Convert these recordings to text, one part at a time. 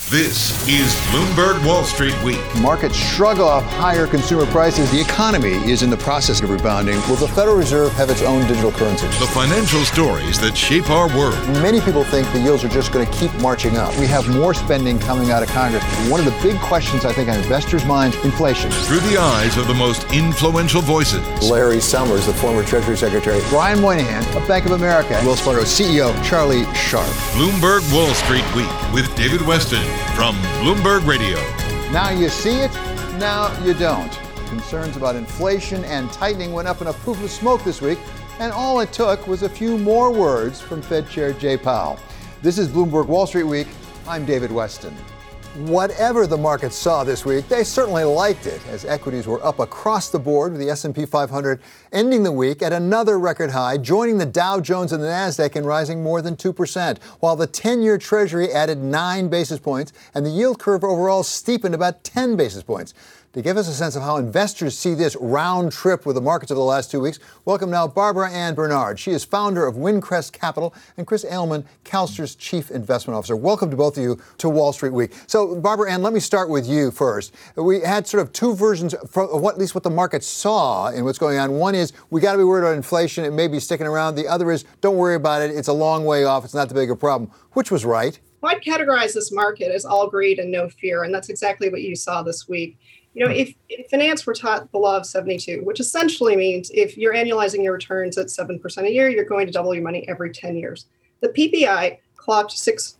This is Bloomberg Wall Street Week. Markets shrug off higher consumer prices. The economy is in the process of rebounding. Will the Federal Reserve have its own digital currency? The financial stories that shape our world. Many people think the yields are just going to keep marching up. We have more spending coming out of Congress. One of the big questions, I think, on investors' minds, inflation. Through the eyes of the most influential voices. Larry Summers, the former Treasury Secretary. Brian Moynihan of Bank of America. Wells Fargo CEO Charlie Sharp. Bloomberg Wall Street Week with David Weston from Bloomberg Radio. Now you see it, now you don't. Concerns about inflation and tightening went up in a poof of smoke this week, and all it took was a few more words from Fed Chair Jay Powell. This is Bloomberg Wall Street Week. I'm David Weston. Whatever the markets saw this week, they certainly liked it, as equities were up across the board, with the S&P 500 ending the week at another record high, joining the Dow Jones and the Nasdaq in rising more than 2%, while the 10-year Treasury added 9 basis points, and the yield curve overall steepened about 10 basis points. To give us a sense of how investors see this round trip with the markets over the last 2 weeks, welcome now Barbara Ann Bernard. She is founder of Windcrest Capital, and Chris Ailman, CalSTR's Chief Investment Officer. Welcome to both of you to Wall Street Week. So, Barbara Ann, let me start with you first. We had sort of two versions of at least what the market saw in what's going on. One is, we got to be worried about inflation. It may be sticking around. The other is, don't worry about it. It's a long way off. It's not that big a problem. Which was right? Well, I'd categorize this market as all greed and no fear, and that's exactly what you saw this week. You know, if in finance we're taught the law of 72, which essentially means if you're annualizing your returns at 7% a year, you're going to double your money every 10 years. The PPI clocked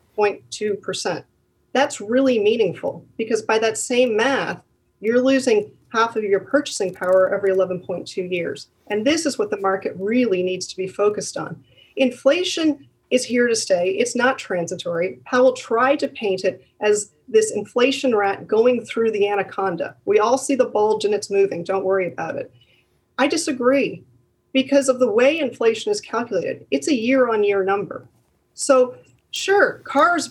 6.2%. That's really meaningful because by that same math, you're losing half of your purchasing power every 11.2 years. And this is what the market really needs to be focused on. Inflation is here to stay. It's not transitory. Powell tried to paint it as this inflation rat going through the anaconda. We all see the bulge and it's moving. Don't worry about it. I disagree because of the way inflation is calculated. It's a year-on-year number. So sure,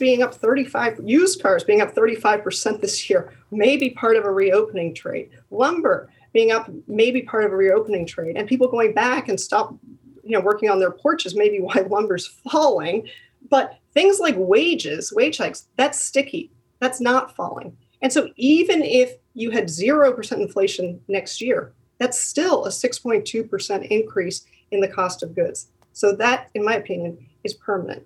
used cars being up 35% this year may be part of a reopening trade. Lumber being up may be part of a reopening trade. And people going back and stop working on their porches, maybe why lumber's falling. But things like wage hikes, that's sticky. That's not falling. And so even if you had 0% inflation next year, that's still a 6.2% increase in the cost of goods. So that, in my opinion, is permanent.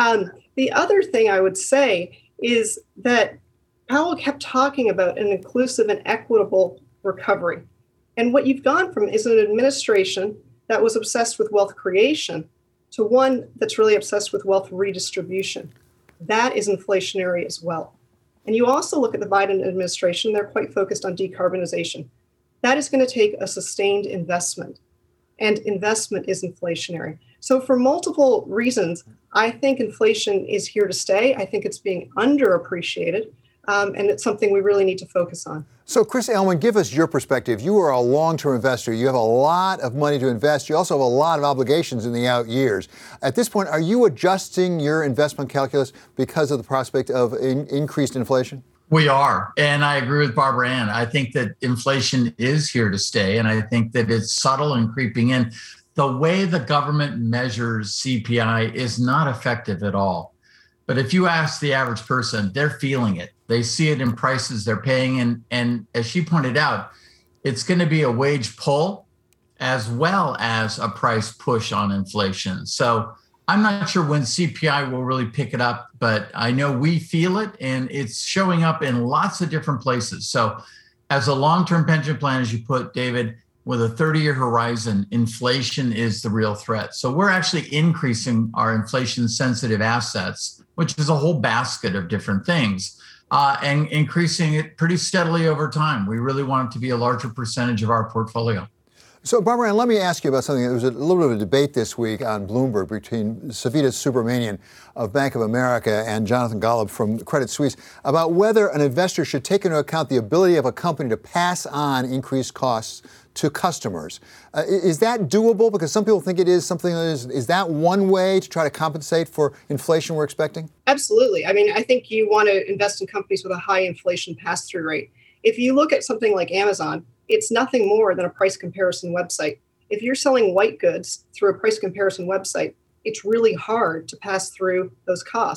The other thing I would say is that Powell kept talking about an inclusive and equitable recovery. And what you've gone from is an administration that was obsessed with wealth creation to one that's really obsessed with wealth redistribution. That is inflationary as well. And you also look at the Biden administration, they're quite focused on decarbonization. That is going to take a sustained investment, and investment is inflationary. So for multiple reasons, I think inflation is here to stay. I think it's being underappreciated, and it's something we really need to focus on. So, Chris Ailman, give us your perspective. You are a long-term investor. You have a lot of money to invest. You also have a lot of obligations in the out years. At this point, are you adjusting your investment calculus because of the prospect of increased inflation? We are. And I agree with Barbara Ann. I think that inflation is here to stay. And I think that it's subtle and creeping in. The way the government measures CPI is not effective at all. But if you ask the average person, they're feeling it. They see it in prices they're paying. And as she pointed out, it's going to be a wage pull as well as a price push on inflation. So I'm not sure when CPI will really pick it up, but I know we feel it and it's showing up in lots of different places. So as a long-term pension plan, as you put, David, with a 30-year horizon, inflation is the real threat. So we're actually increasing our inflation-sensitive assets, which is a whole basket of different things, and increasing it pretty steadily over time. We really want it to be a larger percentage of our portfolio. So, Barbara Ann, let me ask you about something. There was a little bit of a debate this week on Bloomberg between Savita Subramanian of Bank of America and Jonathan Golub from Credit Suisse about whether an investor should take into account the ability of a company to pass on increased costs to customers. Is that doable? Because some people think it is something that is that one way to try to compensate for inflation we're expecting? Absolutely. I mean, I think you want to invest in companies with a high inflation pass-through rate. If you look at something like Amazon, it's nothing more than a price comparison website. If you're selling white goods through a price comparison website, it's really hard to pass through those costs.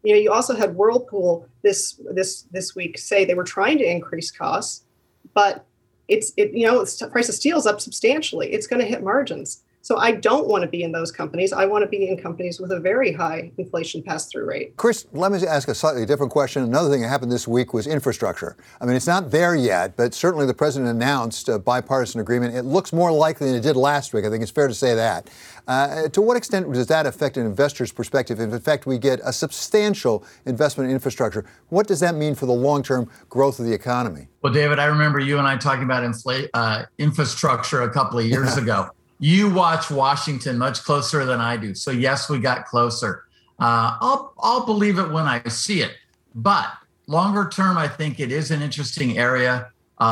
You also had Whirlpool this week say they were trying to increase costs, but the price of steel is up substantially. It's going to hit margins. So I don't want to be in those companies. I want to be in companies with a very high inflation pass-through rate. Chris, let me ask a slightly different question. Another thing that happened this week was infrastructure. I mean, it's not there yet, but certainly the president announced a bipartisan agreement. It looks more likely than it did last week. I think it's fair to say that. To what extent does that affect an investor's perspective? If, in fact, we get a substantial investment in infrastructure, what does that mean for the long-term growth of the economy? Well, David, I remember you and I talking about infrastructure a couple of years ago. You watch Washington much closer than I do. So yes, we got closer. I'll believe it when I see it. But longer term, I think it is an interesting area.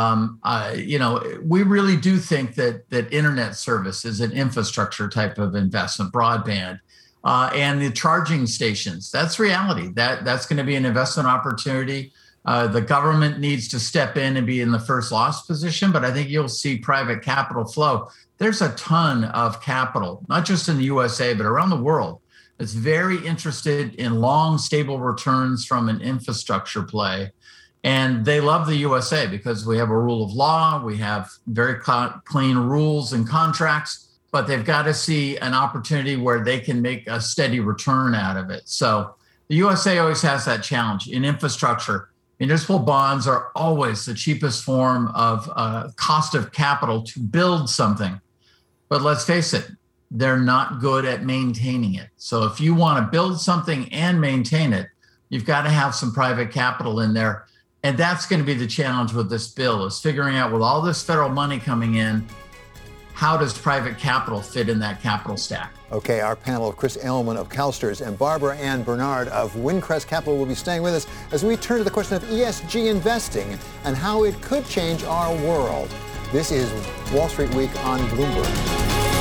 We really do think that internet service is an infrastructure type of investment, broadband, and the charging stations. That's reality. That's going to be an investment opportunity. The government needs to step in and be in the first loss position, but I think you'll see private capital flow. There's a ton of capital, not just in the USA, but around the world, that's very interested in long, stable returns from an infrastructure play. And they love the USA because we have a rule of law, we have very clean rules and contracts, but they've got to see an opportunity where they can make a steady return out of it. So the USA always has that challenge in infrastructure. Municipal bonds are always the cheapest form of cost of capital to build something. But let's face it, they're not good at maintaining it. So if you want to build something and maintain it, you've got to have some private capital in there. And that's going to be the challenge with this bill, is figuring out, with all this federal money coming in, how does private capital fit in that capital stack? Okay, our panel of Chris Ailman of CalSTRS and Barbara Ann Bernard of Windcrest Capital will be staying with us as we turn to the question of ESG investing and how it could change our world. This is Wall Street Week on Bloomberg.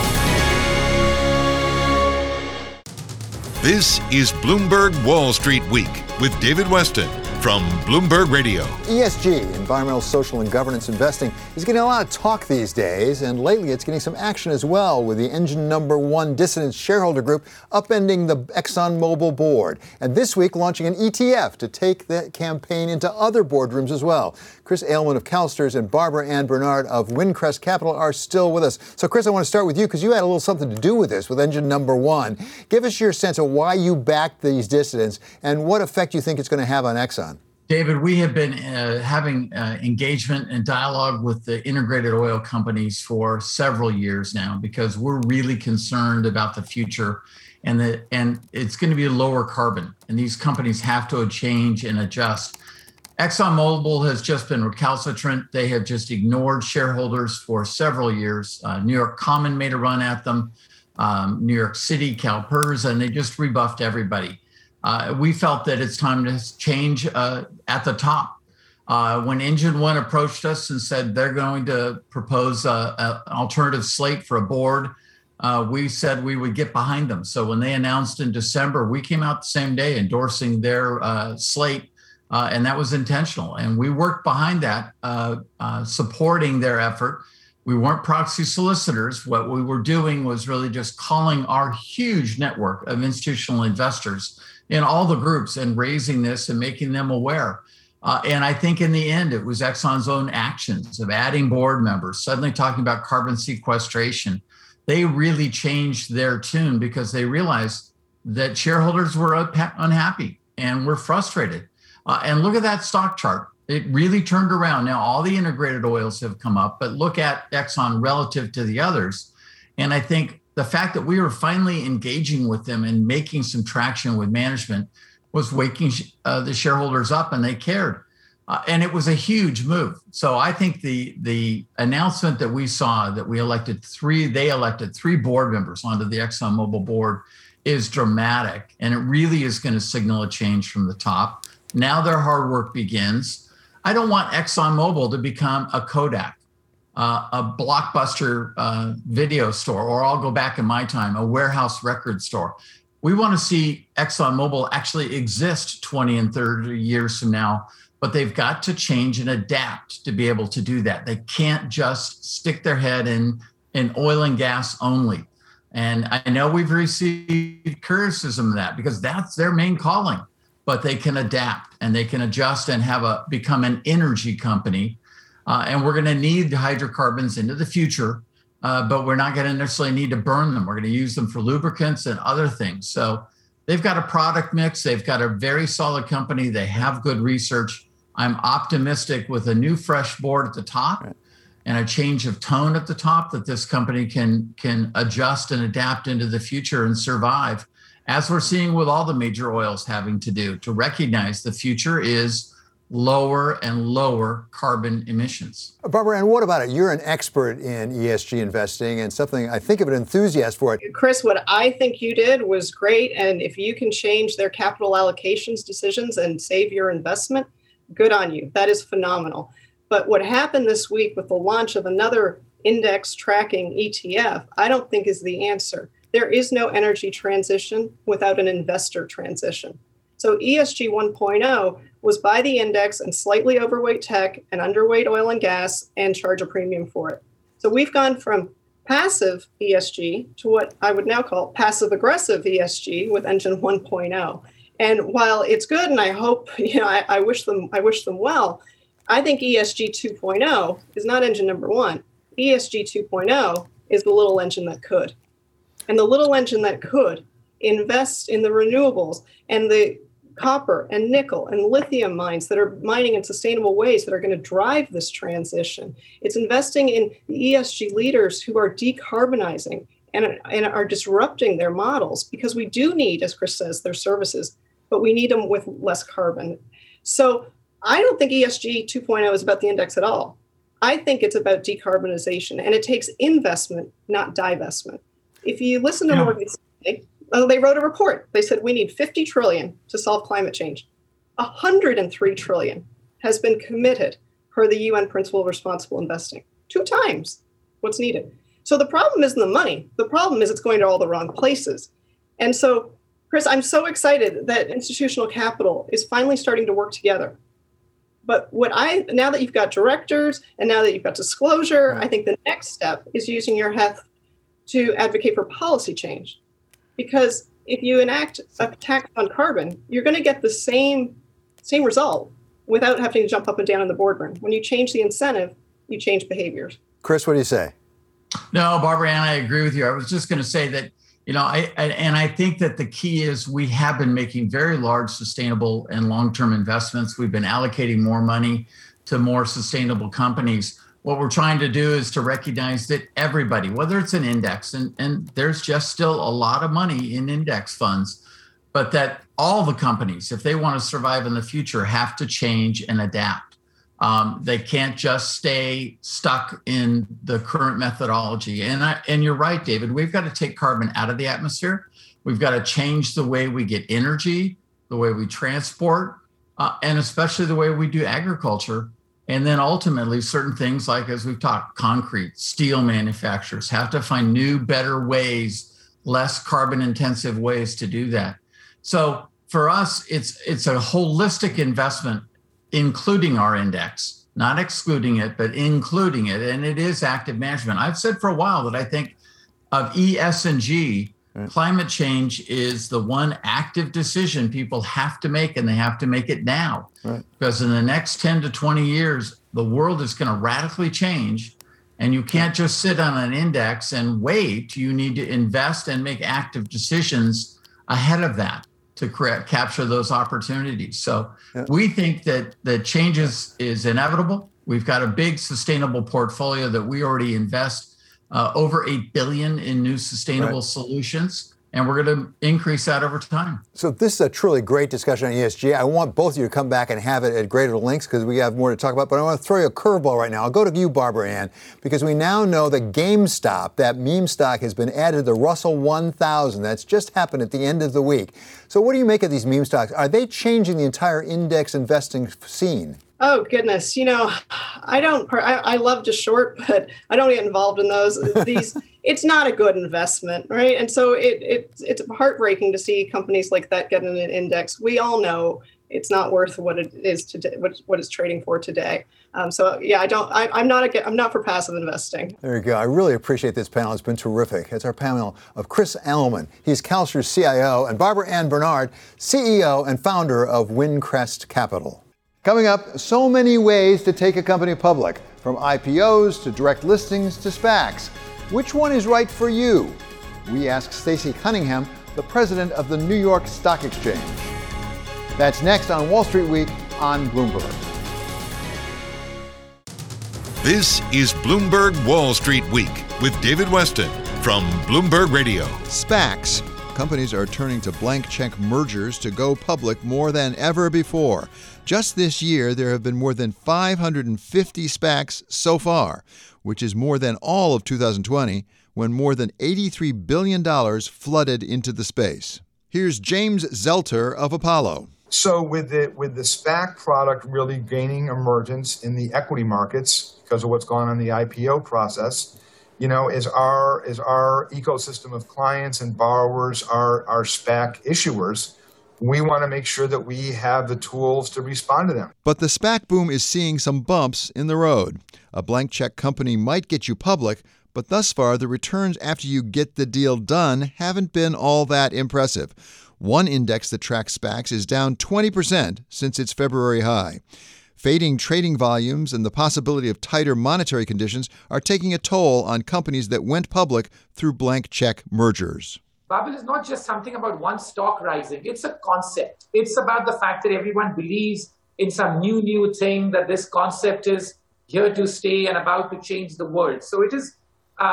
This is Bloomberg Wall Street Week with David Weston from Bloomberg Radio. ESG, environmental, social, and governance investing, is getting a lot of talk these days, and lately it's getting some action as well, with the engine number one dissident shareholder group upending the ExxonMobil board, and this week launching an ETF to take the campaign into other boardrooms as well. Chris Ailman of CalSTRS and Barbara Ann Bernard of Windcrest Capital are still with us. So, Chris, I want to start with you because you had a little something to do with this, with engine number one. Give us your sense of why you backed these dissidents and what effect you think it's going to have on Exxon. David, we have been having engagement and dialogue with the integrated oil companies for several years now, because we're really concerned about the future, and it's going to be lower carbon, and these companies have to change and adjust. ExxonMobil has just been recalcitrant. They have just ignored shareholders for several years. New York Common made a run at them, New York City, CalPERS, and they just rebuffed everybody. We felt that it's time to change at the top. When Engine One approached us and said they're going to propose an alternative slate for a board, we said we would get behind them. So when they announced in December, we came out the same day endorsing their slate, and that was intentional. And we worked behind that, supporting their effort. We weren't proxy solicitors. What we were doing was really just calling our huge network of institutional investors in all the groups and raising this and making them aware. And I think in the end, it was Exxon's own actions of adding board members, suddenly talking about carbon sequestration. They really changed their tune because they realized that shareholders were unhappy and were frustrated. And look at that stock chart. It really turned around. Now, all the integrated oils have come up, but look at Exxon relative to the others. And I think the fact that we were finally engaging with them and making some traction with management was waking the shareholders up, and they cared. And it was a huge move. So I think the announcement that we saw that they elected three board members onto the ExxonMobil board is dramatic. And it really is going to signal a change from the top. Now their hard work begins. I don't want ExxonMobil to become a Kodak, a Blockbuster video store, or I'll go back in my time, a warehouse record store. We want to see ExxonMobil actually exist 20 and 30 years from now, but they've got to change and adapt to be able to do that. They can't just stick their head in oil and gas only. And I know we've received criticism of that because that's their main calling. but they can adapt and they can adjust and become an energy company. And we're going to need hydrocarbons into the future, but we're not going to necessarily need to burn them. We're going to use them for lubricants and other things. So they've got a product mix. They've got a very solid company. They have good research. I'm optimistic with a new fresh board at the top and a change of tone at the top that this company can adjust and adapt into the future and survive, as we're seeing with all the major oils having to do, to recognize the future is lower and lower carbon emissions. Barbara Ann, what about it? You're an expert in ESG investing and something, I think, of an enthusiast for it. Chris, what I think you did was great. And if you can change their capital allocations decisions and save your investment, good on you. That is phenomenal. But what happened this week with the launch of another index tracking ETF, I don't think is the answer. There is no energy transition without an investor transition. So ESG 1.0 was buy the index and slightly overweight tech and underweight oil and gas and charge a premium for it. So we've gone from passive ESG to what I would now call passive aggressive ESG with Engine 1.0. And while it's good, and I hope, I wish them well, I think ESG 2.0 is not engine number one. ESG 2.0 is the little engine that could. And the little engine that could invest in the renewables and the copper and nickel and lithium mines that are mining in sustainable ways that are going to drive this transition. It's investing in the ESG leaders who are decarbonizing and are disrupting their models, because we do need, as Chris says, their services, but we need them with less carbon. So I don't think ESG 2.0 is about the index at all. I think it's about decarbonization, and it takes investment, not divestment. If you listen to Morgan Stanley, they wrote a report. They said we need 50 trillion to solve climate change. 103 trillion has been committed per the UN Principle of Responsible Investing. 2 times what's needed. So the problem isn't the money. The problem is it's going to all the wrong places. And so, Chris, I'm so excited that institutional capital is finally starting to work together. But now that you've got directors and now that you've got disclosure, I think the next step is using your heft to advocate for policy change. Because if you enact a tax on carbon, you're going to get the same result without having to jump up and down in the boardroom. When you change the incentive, you change behaviors. Chris, what do you say? No, Barbara Ann, I agree with you. I was just going to say that, I think that the key is we have been making very large sustainable and long-term investments. We've been allocating more money to more sustainable companies. What we're trying to do is to recognize that everybody, whether it's an index, and there's just still a lot of money in index funds, but that all the companies, if they want to survive in the future, have to change and adapt. They can't just stay stuck in the current methodology. And you're right, David, we've got to take carbon out of the atmosphere. We've got to change the way we get energy, the way we transport, and especially the way we do agriculture. And then ultimately, certain things like, as we've talked, concrete, steel manufacturers have to find new, better ways, less carbon intensive ways to do that. So for us, it's a holistic investment, including our index, not excluding it, but including it. And it is active management. I've said for a while that I think of ESG, climate change is the one active decision people have to make, and they have to make it now. Right. Because in the next 10 to 20 years, the world is going to radically change, and you can't just sit on an index and wait. You need to invest and make active decisions ahead of that to capture those opportunities. So we think that the changes is inevitable. We've got a big sustainable portfolio that we already invest over $8 billion in new sustainable solutions, and we're going to increase that over time. So this is a truly great discussion on ESG. I want both of you to come back and have it at greater lengths because we have more to talk about, but I want to throw you a curveball right now. I'll go to you, Barbara Ann, because we now know that GameStop, that meme stock, has been added to the Russell 1000. That's just happened at the end of the week. So what do you make of these meme stocks? Are they changing the entire index investing scene? Oh, goodness. I love to short, but I don't get involved in those. It's not a good investment, right? And so it's heartbreaking to see companies like that get in an index. We all know it's not worth what it is today, what it's trading for today. So yeah, I'm not for passive investing. There you go. I really appreciate this panel. It's been terrific. It's our panel of Chris Ellman. He's CalSTR's CIO, and Barbara Ann Bernard, CEO and founder of Windcrest Capital. Coming up, so many ways to take a company public, from IPOs to direct listings to SPACs. Which one is right for you? We ask Stacey Cunningham, the president of the New York Stock Exchange. That's next on Wall Street Week on Bloomberg. This is Bloomberg Wall Street Week with David Weston from Bloomberg Radio. SPACs. Companies are turning to blank check mergers to go public more than ever before. Just this year, there have been more than 550 SPACs so far, which is more than all of 2020, when more than $83 billion flooded into the space. Here's James Zelter of Apollo. So with the SPAC product really gaining emergence in the equity markets because of what's gone on in the IPO process, is our ecosystem of clients and borrowers, our SPAC issuers, we want to make sure that we have the tools to respond to them. But the SPAC boom is seeing some bumps in the road. A blank check company might get you public, but thus far the returns after you get the deal done haven't been all that impressive. One index that tracks SPACs is down 20% since its February high. Fading trading volumes and the possibility of tighter monetary conditions are taking a toll on companies that went public through blank check mergers. Bubble is not just something about one stock rising. It's a concept. It's about the fact that everyone believes in some new thing, that this concept is here to stay and about to change the world. So it is,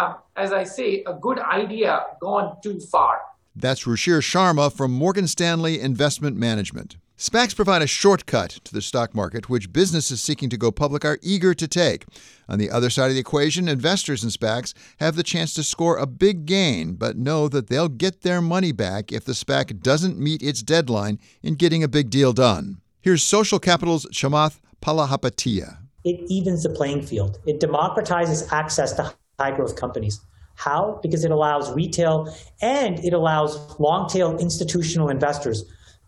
as I say, a good idea gone too far. That's Ruchir Sharma from Morgan Stanley Investment Management. SPACs provide a shortcut to the stock market, which businesses seeking to go public are eager to take. On the other side of the equation, investors in SPACs have the chance to score a big gain, but know that they'll get their money back if the SPAC doesn't meet its deadline in getting a big deal done. Here's Social Capital's Chamath Palihapitiya. It evens the playing field. It democratizes access to high-growth companies. How? Because it allows retail and it allows long-tail institutional investors,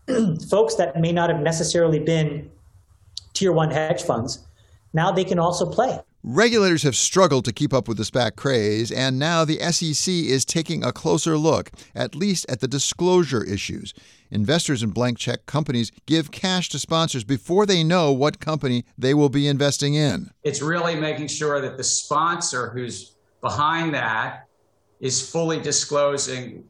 folks that may not have necessarily been tier one hedge funds. Now they can also play. Regulators have struggled to keep up with the SPAC craze, and now the SEC is taking a closer look, at least at the disclosure issues. Investors in blank check companies give cash to sponsors before they know what company they will be investing in. It's really making sure that the sponsor who's behind that is fully disclosing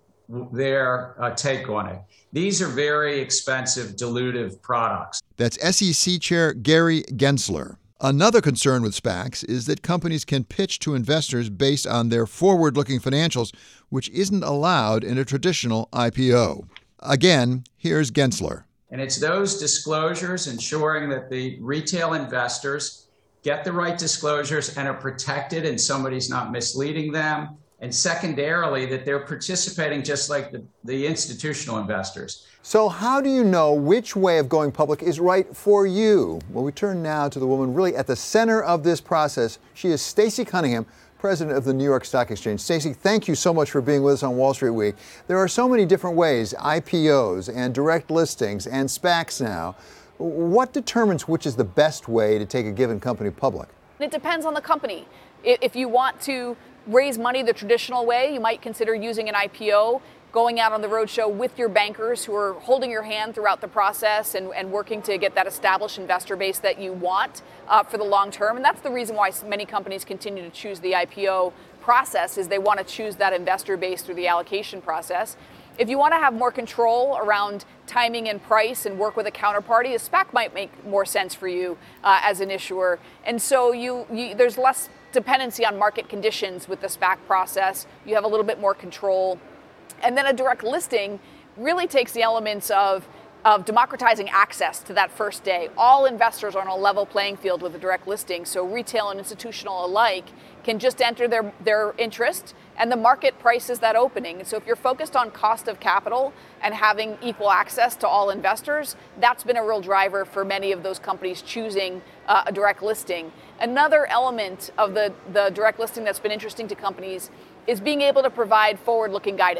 their take on it. These are very expensive, dilutive products. That's SEC Chair Gary Gensler. Another concern with SPACs is that companies can pitch to investors based on their forward-looking financials, which isn't allowed in a traditional IPO. Again, here's Gensler. And it's those disclosures ensuring that the retail investors get the right disclosures and are protected and somebody's not misleading them. And secondarily, that they're participating just like the institutional investors. So how do you know which way of going public is right for you? Well, we turn now to the woman really at the center of this process. She is Stacey Cunningham, president of the New York Stock Exchange. Stacey, thank you so much for being with us on Wall Street Week. There are so many different ways, IPOs and direct listings and SPACs now. What determines which is the best way to take a given company public? It depends on the company. If you want to raise money the traditional way, you might consider using an IPO, going out on the roadshow with your bankers who are holding your hand throughout the process and working to get that established investor base that you want for the long term. And that's the reason why many companies continue to choose the IPO process, is they want to choose that investor base through the allocation process. If you want to have more control around timing and price and work with a counterparty, a SPAC might make more sense for you as an issuer. And so there's less dependency on market conditions with the SPAC process. You have a little bit more control. And then a direct listing really takes the elements of democratizing access to that first day. All investors are on a level playing field with a direct listing, so retail and institutional alike can just enter their interest, and the market prices that opening. And so if you're focused on cost of capital and having equal access to all investors, that's been a real driver for many of those companies choosing a direct listing. Another element of the direct listing that's been interesting to companies is being able to provide forward-looking guidance.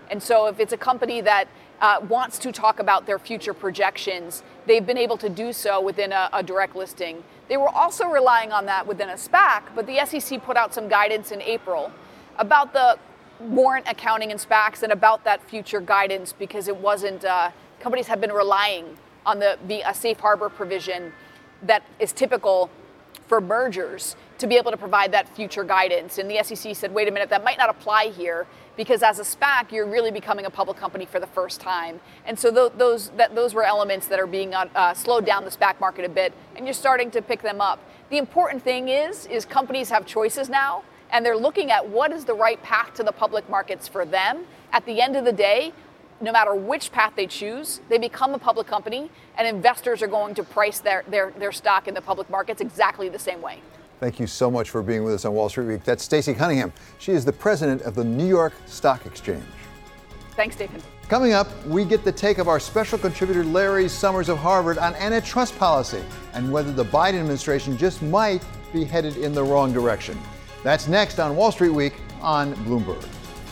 And so if it's a company that wants to talk about their future projections, they've been able to do so within a direct listing. They were also relying on that within a SPAC, but the SEC put out some guidance in April about the warrant accounting in SPACs and about that future guidance, because it wasn't, companies have been relying on a safe harbor provision that is typical for mergers to be able to provide that future guidance. And the SEC said, wait a minute, that might not apply here, because as a SPAC, you're really becoming a public company for the first time. And so those were elements that are being slowed down the SPAC market a bit, and you're starting to pick them up. The important thing is companies have choices now, and they're looking at what is the right path to the public markets for them. At the end of the day, no matter which path they choose, they become a public company, and investors are going to price their stock in the public markets exactly the same way. Thank you so much for being with us on Wall Street Week. That's Stacey Cunningham. She is the president of the New York Stock Exchange. Thanks, David. Coming up, we get the take of our special contributor Larry Summers of Harvard on antitrust policy and whether the Biden administration just might be headed in the wrong direction. That's next on Wall Street Week on Bloomberg.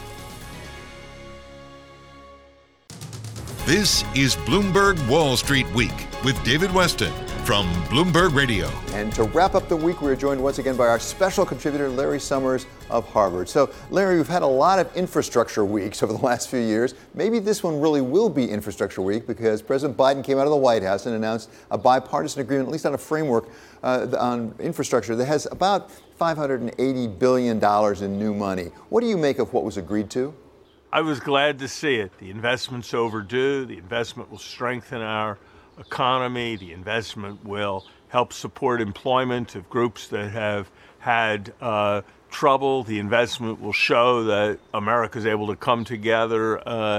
This is Bloomberg Wall Street Week with David Weston from Bloomberg Radio. And to wrap up the week, we're joined once again by our special contributor, Larry Summers of Harvard. So, Larry, we've had a lot of infrastructure weeks over the last few years. Maybe this one really will be infrastructure week, because President Biden came out of the White House and announced a bipartisan agreement, at least on a framework on infrastructure, that has about $580 billion in new money. What do you make of what was agreed to? I was glad to see it. The investment's overdue. The investment will strengthen our economy. The investment will help support employment of groups that have had trouble. The investment will show that America's able to come together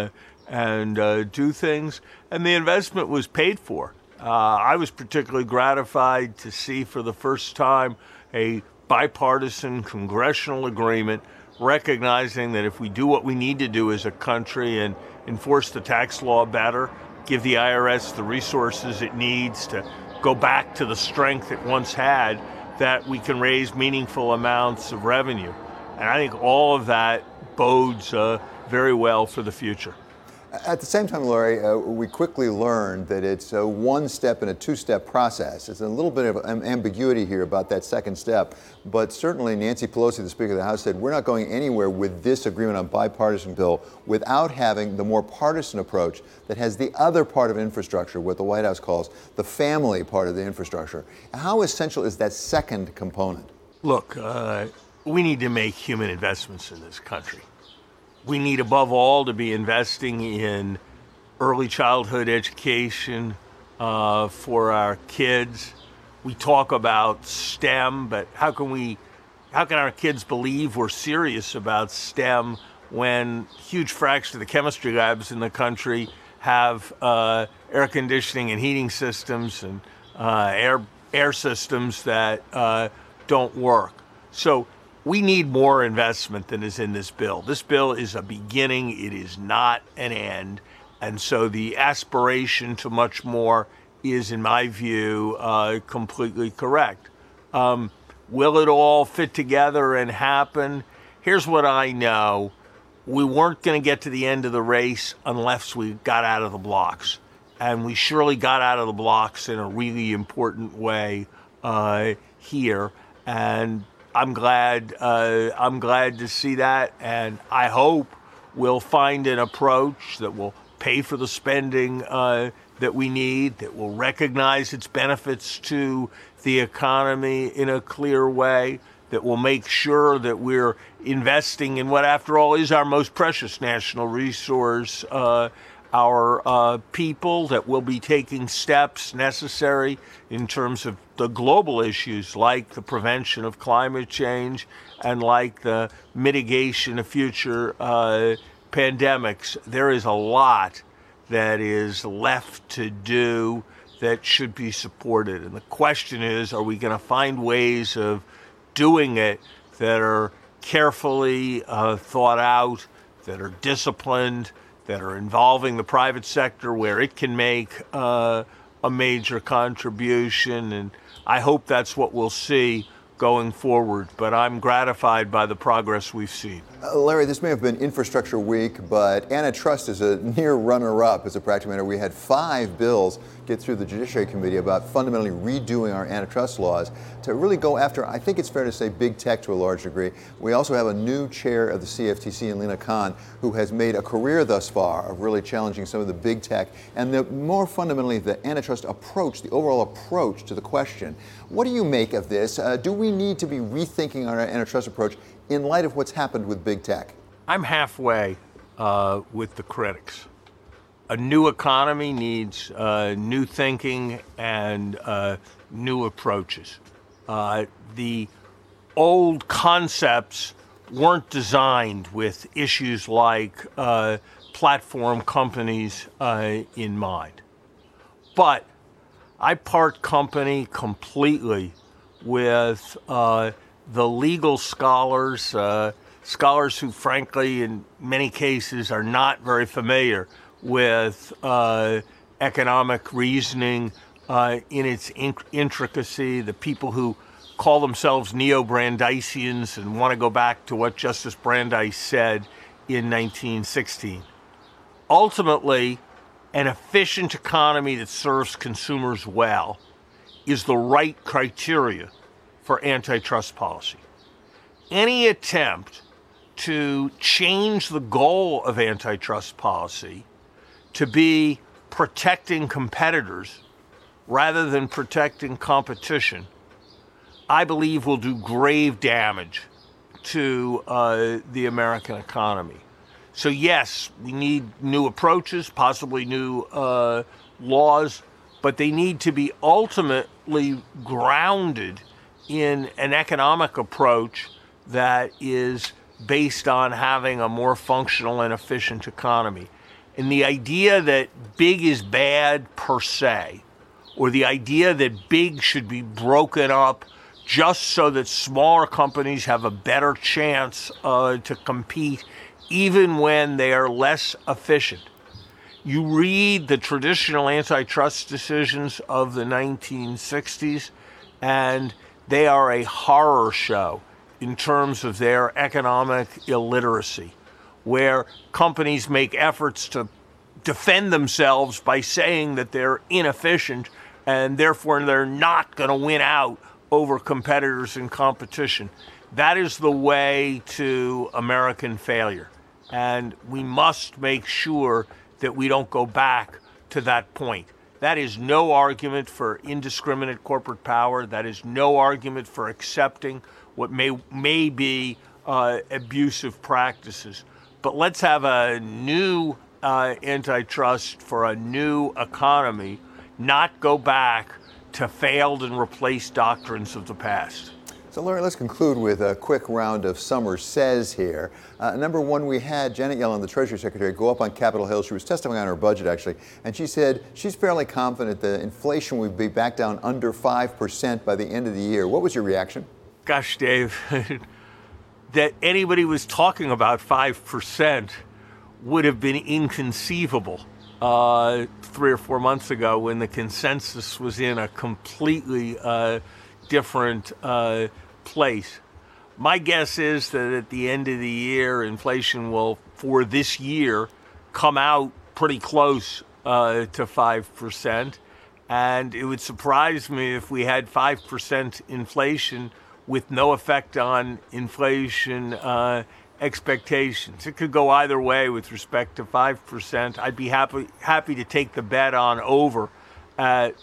and do things. And the investment was paid for. I was particularly gratified to see for the first time a bipartisan congressional agreement recognizing that if we do what we need to do as a country and enforce the tax law better, give the IRS the resources it needs to go back to the strength it once had, that we can raise meaningful amounts of revenue. And I think all of that bodes very well for the future. At the same time, Larry, we quickly learned that it's a one-step and a two-step process. There's a little bit of ambiguity here about that second step, but certainly Nancy Pelosi, the Speaker of the House, said we're not going anywhere with this agreement on bipartisan bill without having the more partisan approach that has the other part of infrastructure, what the White House calls the family part of the infrastructure. How essential is that second component? Look, we need to make human investments in this country. We need, above all, to be investing in early childhood education for our kids. We talk about STEM, but how can our kids believe we're serious about STEM when huge fraction of the chemistry labs in the country have air conditioning and heating systems and air systems that don't work? So we need more investment than is in this bill. This bill is a beginning. It is not an end. And so the aspiration to much more is, in my view, completely correct. Will it all fit together and happen? Here's what I know. We weren't going to get to the end of the race unless we got out of the blocks. And we surely got out of the blocks in a really important way here. And I'm glad to see that, and I hope we'll find an approach that will pay for the spending that we need, that will recognize its benefits to the economy in a clear way, that will make sure that we're investing in what, after all, is our most precious national resource, our people, that will be taking steps necessary in terms of the global issues like the prevention of climate change and like the mitigation of future pandemics. There is a lot that is left to do that should be supported. And the question is, are we going to find ways of doing it that are carefully thought out, that are disciplined, that are involving the private sector where it can make a major contribution? And I hope that's what we'll see going forward. But I'm gratified by the progress we've seen. Larry, this may have been Infrastructure Week, but antitrust is a near runner-up as a practical matter. We had 5 bills get through the Judiciary Committee about fundamentally redoing our antitrust laws to really go after, I think it's fair to say, big tech to a large degree. We also have a new chair of the CFTC, in Lina Khan, who has made a career thus far of really challenging some of the big tech and more fundamentally the antitrust approach, the overall approach to the question. What do you make of this? Do we need to be rethinking our antitrust approach in light of what's happened with big tech? I'm halfway with the critics. A new economy needs new thinking and new approaches. The old concepts weren't designed with issues like platform companies in mind. But I part company completely with the legal scholars, scholars who frankly in many cases are not very familiar with economic reasoning in its intricacy, the people who call themselves neo-Brandeisians and want to go back to what Justice Brandeis said in 1916. Ultimately, an efficient economy that serves consumers well is the right criteria for antitrust policy. Any attempt to change the goal of antitrust policy to be protecting competitors rather than protecting competition, I believe will do grave damage to the American economy. So yes, we need new approaches, possibly new laws, but they need to be ultimately grounded in an economic approach that is based on having a more functional and efficient economy. And the idea that big is bad per se, or the idea that big should be broken up just so that smaller companies have a better chance to compete even when they are less efficient. You read the traditional antitrust decisions of the 1960s, and they are a horror show in terms of their economic illiteracy, where companies make efforts to defend themselves by saying that they're inefficient and therefore they're not going to win out over competitors in competition. That is the way to American failure. And we must make sure that we don't go back to that point. That is no argument for indiscriminate corporate power. That is no argument for accepting what may be abusive practices. But let's have a new antitrust for a new economy, not go back to failed and replaced doctrines of the past. So, Larry, let's conclude with a quick round of Summer Says here. Number one, we had Janet Yellen, the Treasury Secretary, go up on Capitol Hill. She was testifying on her budget, actually, and she said she's fairly confident that inflation will be back down under 5% by the end of the year. What was your reaction? Gosh, Dave, that anybody was talking about 5% would have been inconceivable 3 or 4 months ago when the consensus was in a completely different place. My guess is that at the end of the year, inflation will, for this year, come out pretty close to 5%. And it would surprise me if we had 5% inflation with no effect on inflation expectations. It could go either way with respect to 5%. I'd be happy to take the bet on over at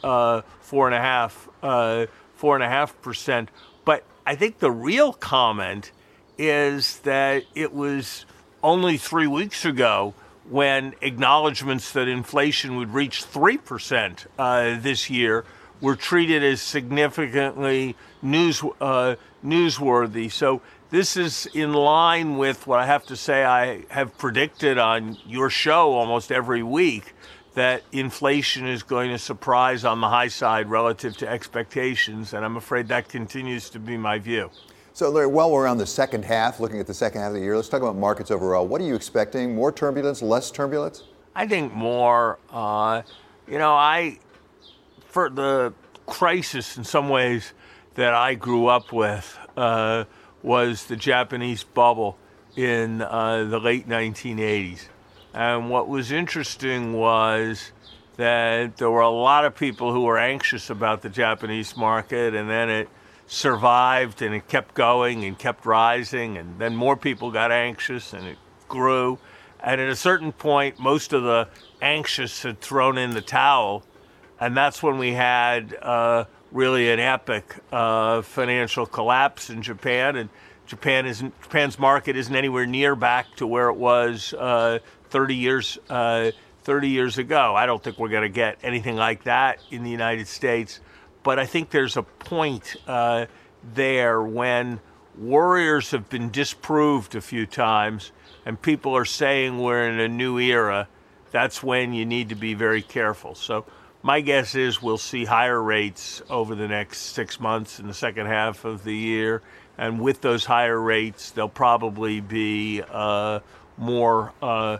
4.5%. But I think the real comment is that it was only 3 weeks ago when acknowledgments that inflation would reach 3% this year were treated as significantly newsworthy. So this is in line with what I have to say I have predicted on your show almost every week, that inflation is going to surprise on the high side relative to expectations, and I'm afraid that continues to be my view. So, Larry, while we're on the second half, looking at the second half of the year, let's talk about markets overall. What are you expecting? More turbulence, less turbulence? I think more. For the crisis in some ways that I grew up with was the Japanese bubble in the late 1980s. And what was interesting was that there were a lot of people who were anxious about the Japanese market, and then it survived and it kept going and kept rising, and then more people got anxious and it grew. And at a certain point, most of the anxious had thrown in the towel, and that's when we had really an epic financial collapse in Japan. And Japan's market isn't anywhere near back to where it was 30 years ago. I don't think we're going to get anything like that in the United States. But I think there's a point there when warriors have been disproved a few times and people are saying we're in a new era. That's when you need to be very careful. So my guess is we'll see higher rates over the next 6 months in the second half of the year. And with those higher rates, there'll probably be more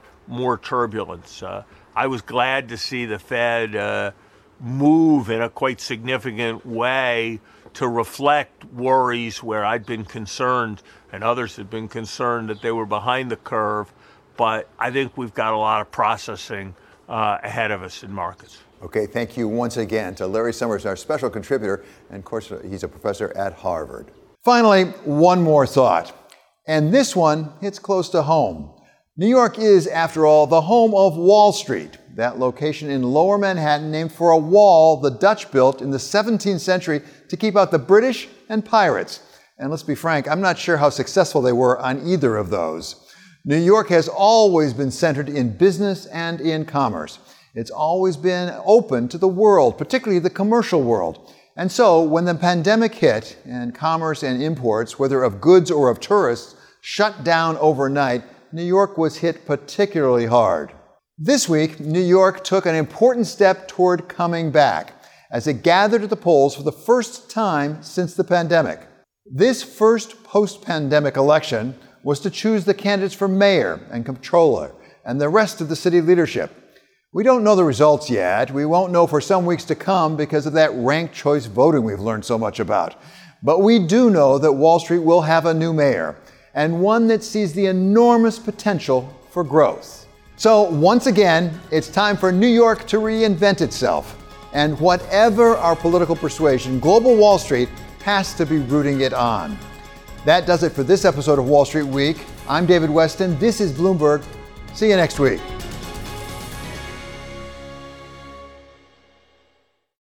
turbulence. I was glad to see the Fed move in a quite significant way to reflect worries where I'd been concerned and others had been concerned that they were behind the curve. But I think we've got a lot of processing ahead of us in markets. Okay, thank you once again to Larry Summers, our special contributor, and of course he's a professor at Harvard. Finally, one more thought, and this one hits close to home. New York is, after all, the home of Wall Street, that location in Lower Manhattan named for a wall the Dutch built in the 17th century to keep out the British and pirates. And let's be frank, I'm not sure how successful they were on either of those. New York has always been centered in business and in commerce. It's always been open to the world, particularly the commercial world. And so when the pandemic hit and commerce and imports, whether of goods or of tourists, shut down overnight, New York was hit particularly hard. This week, New York took an important step toward coming back as it gathered at the polls for the first time since the pandemic. This first post-pandemic election was to choose the candidates for mayor and comptroller and the rest of the city leadership. We don't know the results yet. We won't know for some weeks to come because of that ranked choice voting we've learned so much about. But we do know that Wall Street will have a new mayor, and one that sees the enormous potential for growth. So once again, it's time for New York to reinvent itself. And whatever our political persuasion, global Wall Street has to be rooting it on. That does it for this episode of Wall Street Week. I'm David Westin. This is Bloomberg. See you next week.